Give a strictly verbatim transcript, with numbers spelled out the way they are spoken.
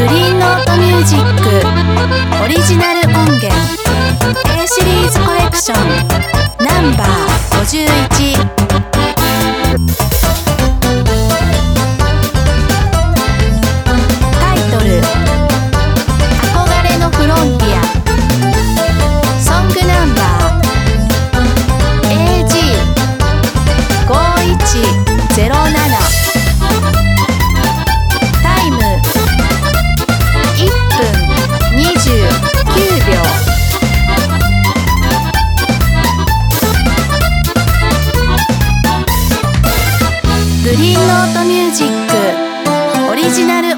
グリーンノートミュージックオリジナル音源 A シリーズコレクションナンバーごじゅういち。タイトル憧れのフロンティア。ソングナンバー エージーごいちゼロなな。タイムいっぷんにじゅうきゅうびょう。グリーンノートミュージックオリジナル